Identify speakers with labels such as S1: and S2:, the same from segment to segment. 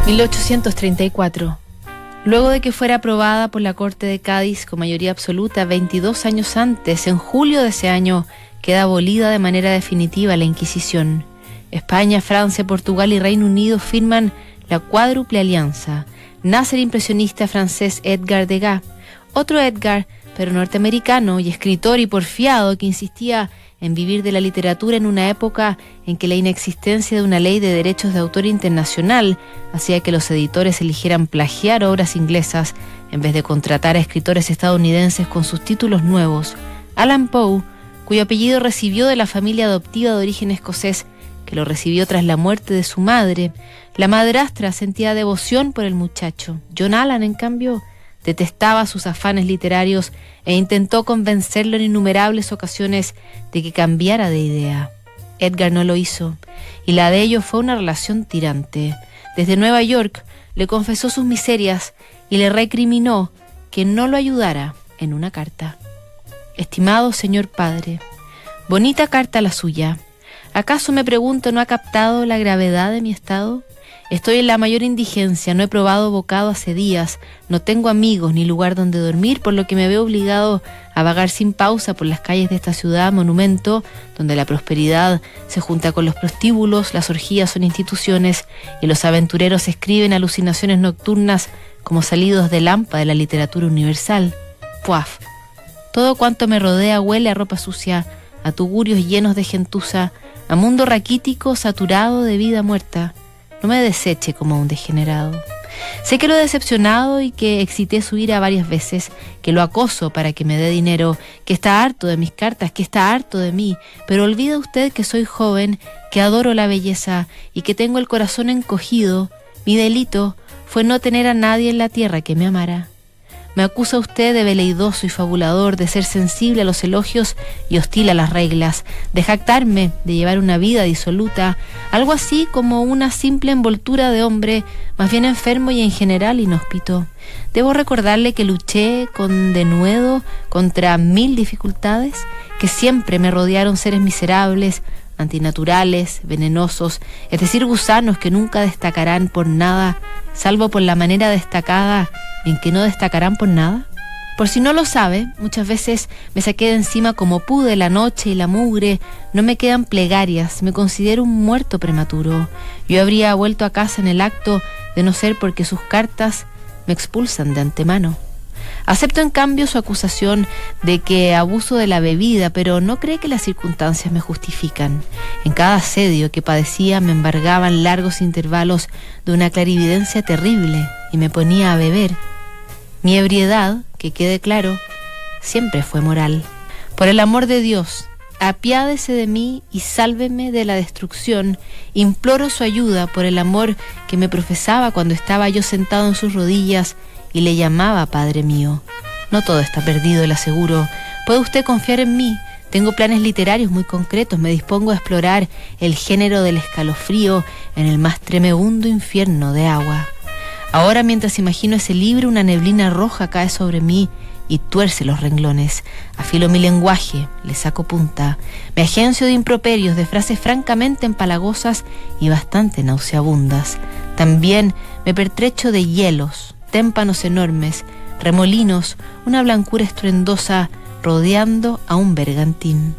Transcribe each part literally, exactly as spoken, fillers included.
S1: mil ochocientos treinta y cuatro. Luego de que fuera aprobada por la Corte de Cádiz con mayoría absoluta veintidós años antes, en julio de ese año, queda abolida de manera definitiva la Inquisición. España, Francia, Portugal y Reino Unido firman la Cuádruple Alianza. Nace el impresionista francés Edgar Degas, otro Edgar, pero norteamericano y escritor y porfiado que insistía en vivir de la literatura en una época en que la inexistencia de una ley de derechos de autor internacional hacía que los editores eligieran plagiar obras inglesas en vez de contratar a escritores estadounidenses con sus títulos nuevos. Allan Poe, cuyo apellido recibió de la familia adoptiva de origen escocés, que lo recibió tras la muerte de su madre. La madrastra sentía devoción por el muchacho. John Allan, en cambio, detestaba sus afanes literarios e intentó convencerlo en innumerables ocasiones de que cambiara de idea. Edgar no lo hizo, y la de ellos fue una relación tirante. Desde Nueva York le confesó sus miserias y le recriminó que no lo ayudara en una carta. Estimado señor padre, bonita carta la suya. ¿Acaso, me pregunto, no ha captado la gravedad de mi estado? Estoy en la mayor indigencia, no he probado bocado hace días, no tengo amigos ni lugar donde dormir, por lo que me veo obligado a vagar sin pausa por las calles de esta ciudad monumento, donde la prosperidad se junta con los prostíbulos, las orgías son instituciones y los aventureros escriben alucinaciones nocturnas como salidos de lampa de la literatura universal. Puaf. Todo cuanto me rodea huele a ropa sucia, a tugurios llenos de gentuza, a mundo raquítico saturado de vida muerta. No me deseche como un degenerado. Sé que lo he decepcionado y que excité su ira varias veces, que lo acoso para que me dé dinero, que está harto de mis cartas, que está harto de mí, pero olvida usted que soy joven, que adoro la belleza y que tengo el corazón encogido. Mi delito fue no tener a nadie en la tierra que me amara. Me acusa usted de veleidoso y fabulador, de ser sensible a los elogios y hostil a las reglas, de jactarme, de llevar una vida disoluta, algo así como una simple envoltura de hombre, más bien enfermo y en general inhóspito. Debo recordarle que luché con denuedo contra mil dificultades, que siempre me rodearon seres miserables, antinaturales, venenosos, es decir, gusanos que nunca destacarán por nada, salvo por la manera destacada en que no destacarán por nada. Por si no lo sabe, muchas veces me saqué de encima como pude la noche y la mugre, no me quedan plegarias, me considero un muerto prematuro. Yo habría vuelto a casa en el acto de no ser porque sus cartas me expulsan de antemano. Acepto en cambio su acusación de que abuso de la bebida, pero no cree que las circunstancias me justifican. En cada asedio que padecía me embargaban largos intervalos de una clarividencia terrible y me ponía a beber. Mi ebriedad, que quede claro, siempre fue moral. Por el amor de Dios, apiádese de mí y sálveme de la destrucción. Imploro su ayuda por el amor que me profesaba cuando estaba yo sentado en sus rodillas y le llamaba Padre mío. No todo está perdido, le aseguro. Puede usted confiar en mí. Tengo planes literarios muy concretos. Me dispongo a explorar el género del escalofrío en el más tremebundo infierno de agua. Ahora, mientras imagino ese libro, una neblina roja cae sobre mí y tuerce los renglones. Afilo mi lenguaje, le saco punta. Me agencio de improperios, de frases francamente empalagosas y bastante nauseabundas. También me pertrecho de hielos, témpanos enormes, remolinos, una blancura estruendosa rodeando a un bergantín.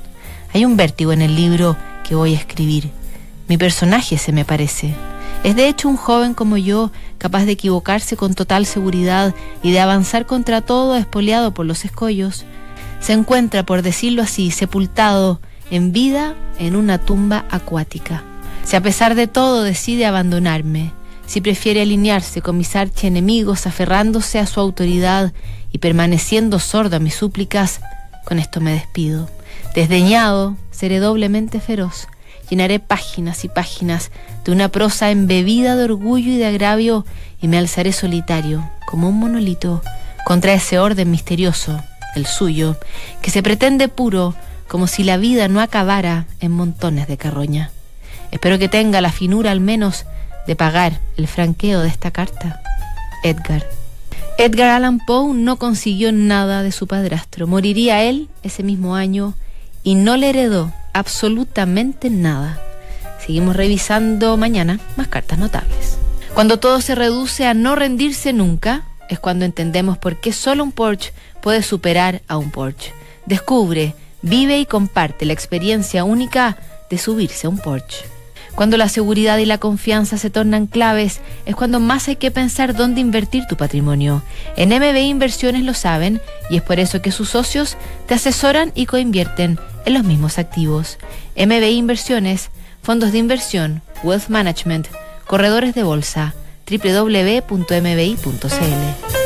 S1: Hay un vértigo en el libro que voy a escribir. Mi personaje se me parece. Es de hecho un joven como yo, capaz de equivocarse con total seguridad y de avanzar contra todo espoleado por los escollos. Se encuentra, por decirlo así, sepultado en vida en una tumba acuática. Si a pesar de todo decide abandonarme, si prefiere alinearse con mis archienemigos, aferrándose a su autoridad y permaneciendo sordo a mis súplicas, con esto me despido. Desdeñado, seré doblemente feroz. Llenaré páginas y páginas de una prosa embebida de orgullo y de agravio y me alzaré solitario, como un monolito, contra ese orden misterioso, el suyo, que se pretende puro, como si la vida no acabara en montones de carroña. Espero que tenga la finura al menos de pagar el franqueo de esta carta. Edgar. Edgar Allan Poe no consiguió nada de su padrastro. Moriría él ese mismo año y no le heredó absolutamente nada. Seguimos revisando mañana más cartas notables. Cuando todo se reduce a no rendirse nunca, es cuando entendemos por qué solo un Porsche puede superar a un Porsche. Descubre, vive y comparte la experiencia única de subirse a un Porsche. Cuando la seguridad y la confianza se tornan claves, es cuando más hay que pensar dónde invertir tu patrimonio. En M B I Inversiones lo saben y es por eso que sus socios te asesoran y coinvierten en los mismos activos. M B I Inversiones, fondos de inversión, wealth management, corredores de bolsa, doble u doble u doble u punto m b i punto c l.